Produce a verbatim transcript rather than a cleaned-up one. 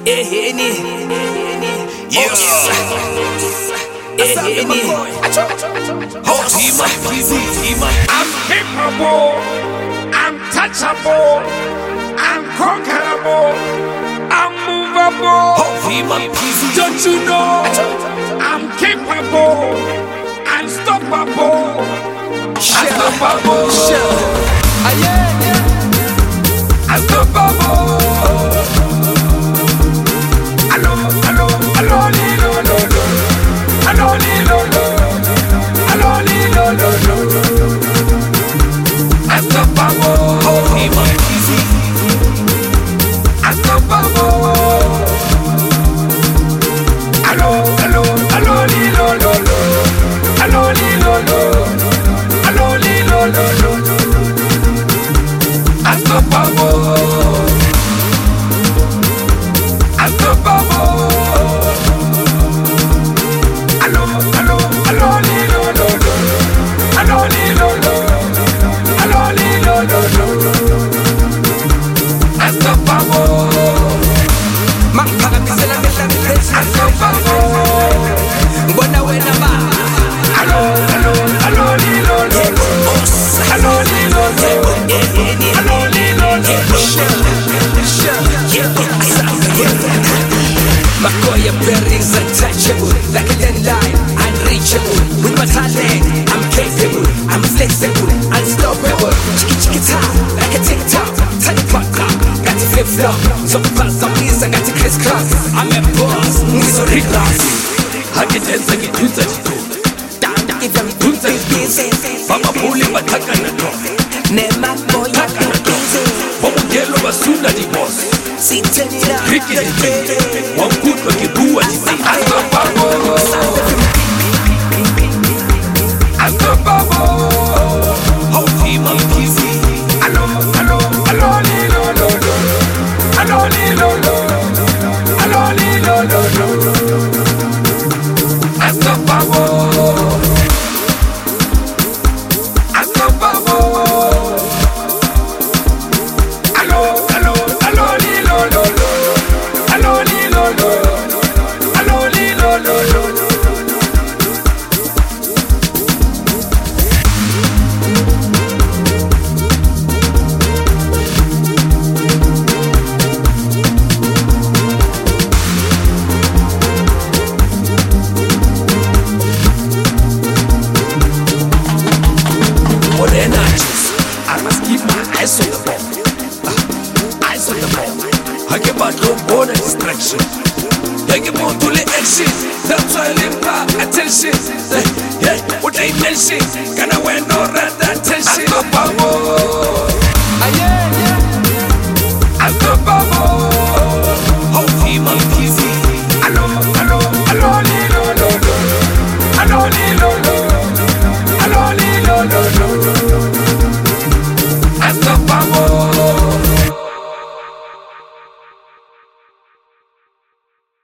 Eheni, yeah. Eheni, Hosima, Hosima. I'm capable, I'm touchable, I'm conquerable, I'm movable. Hosima, Don't you know? I'm capable, unstoppable, unstoppable, unstoppable. Makoya berries untouchable, like a landline, unreachable. With my talent, I'm capable, I'm flexible, unstoppable. Chiki chiki top, like a TikTok, tiny pop clock, got to flip flop. So fast, I'm pleased, I got to crisscross. I'm a boss, so relax. I get dance, I get tunes, I get tunes. If I'm doing busy, Mama pulling my takanato. Nema boy, I'm busy. Mama yellow, but soon as the boss. See, turn it up. Cricket is ready. One good but you do what you say. Unstoppable. Unstoppable. Hosima, Hello, hello, hello, hello, hello, hello, hello, hello, hello, hello, unstoppable. I must keep my eyes on the ball. Uh, eyes on the ball. I get my no more than distraction. I get more to the action. That's why I live my attention. Uh, yeah, what I mention. Can I wear no red attention? Unstoppable.